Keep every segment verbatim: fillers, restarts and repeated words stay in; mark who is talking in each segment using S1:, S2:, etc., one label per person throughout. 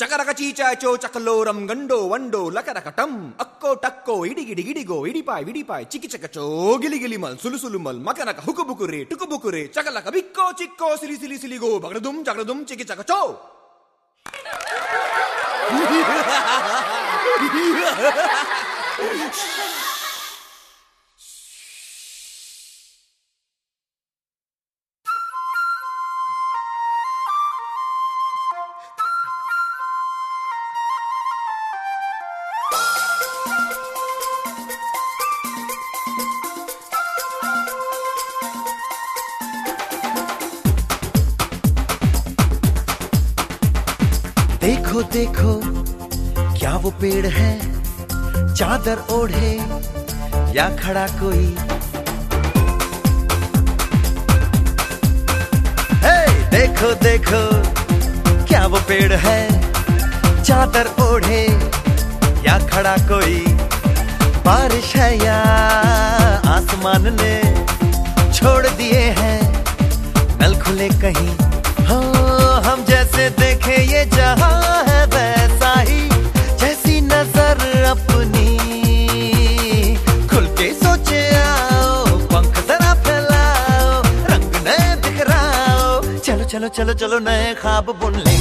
S1: చకరక చీచాచో చకలోరం గండో వండో లకరకటం అక్కో టక్కో ఇడిగిడి గిడిగో ఇడిపాయ్ విడిపాయ్ చికిచకచో గిలిగిలి మల్ సులుసులు మల్ మకనక హుకుబుకురే టుకుబుకురే చకలక బిక్కో చిక్కో సిలి సిలి సిలిగో బగడదుం జగడదుం చికిచకచో.
S2: देखो देखो क्या वो पेड़ है, चादर ओढ़े या खड़ा कोई. हे देखो देखो क्या वो पेड़ है, चादर ओढ़े या खड़ा कोई. बारिश है या आसमान ने छोड़ दिए हैं नल खुले कहीं. हाँ हम जैसे देखे ये जहां है वैसा ही, जैसी नजर अपनी खुल के सोचे आओ. पंख जरा फैलाओ, रंग नए बिखराओ. चलो चलो चलो चलो नए ख्वाब बुन ले.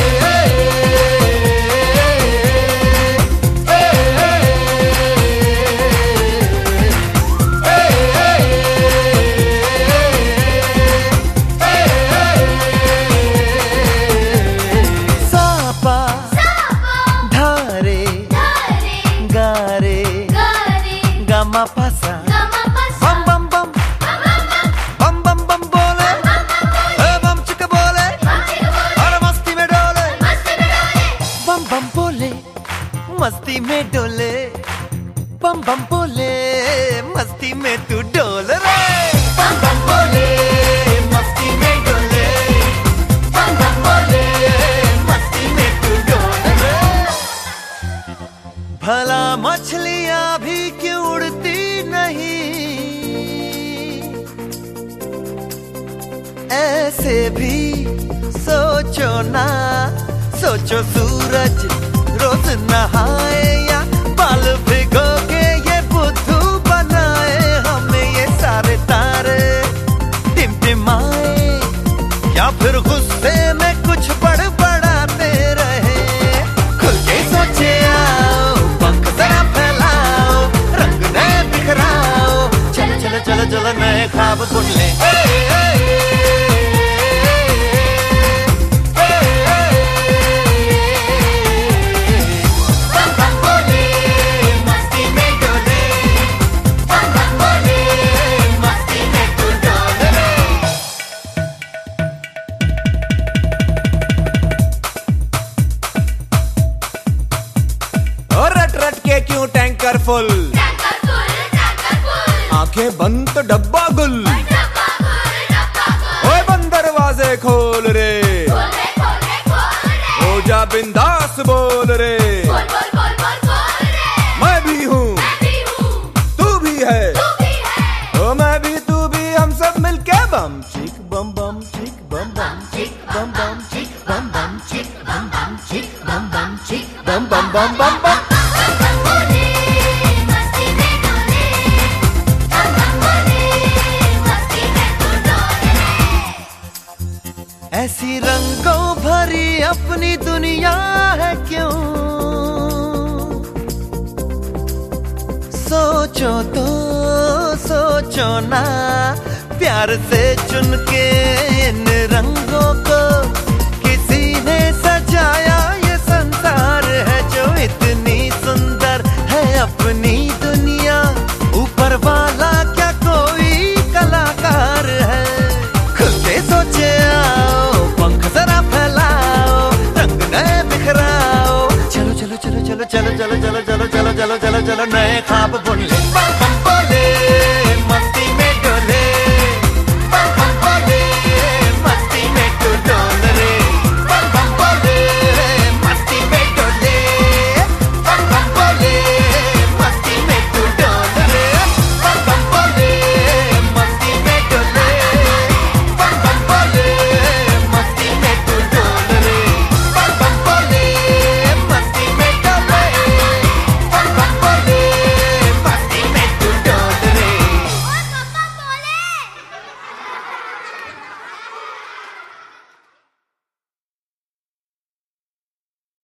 S2: पासा बम बम बम बम बम बम बोले, बम चिक बोले और मस्ती में डोले. बम बम बोले मस्ती में डोले, बम बम बोले मस्ती में तू डोल रे. बम बम बोले मस्ती में डोले, बम बम बोले मस्ती में तू डोल रे. भला मछलियां भी क्यों उड़ती नहीं, ऐसे भी सोचो ना. सोचो सूरज रोज नहाए या बाल भिगो के ये बुद्धू बनाए. हमें ये सारे तारे टिमटिमाए या फिर गुस्से में कुछ बड़बड़ाते रहे. खुल के सोचे आओ, पंख जरा फैलाओ, रंग नए बिखराओ. चलो चलो चलो चलो नए ख्वाब बुन ले.
S1: क्यों टैंकर फुल, आंखें बंद तो डब्बा गुल. ओए बंद दरवाजे खोल रे, हो जा बिंदास बोल रे. मैं भी हूँ तू भी है, ओ मैं भी तू भी, हम सब मिलके बम चिक बम बम चिक बम बम चिक बम बम चिक बम बम चिक बम बम चिक बम बम चिक बम बम बम बम बम.
S2: ऐसी रंगों भरी अपनी दुनिया है क्यों, सोचो तो सोचो ना. प्यार से चुन के इन रंगों को किसी ने सजाया. ये संसार है जो इतनी सुंदर है अपनी दुनिया. ऊपर वाला क्या कोई कलाकार है. खुद से सोचे आओ, पंख जरा फैलाओ, रंग नए बिखराओ. चलो चलो चलो चलो चलो चलो चलो चलो चलो चलो चलो चलो नए ख्वाब बुन ले.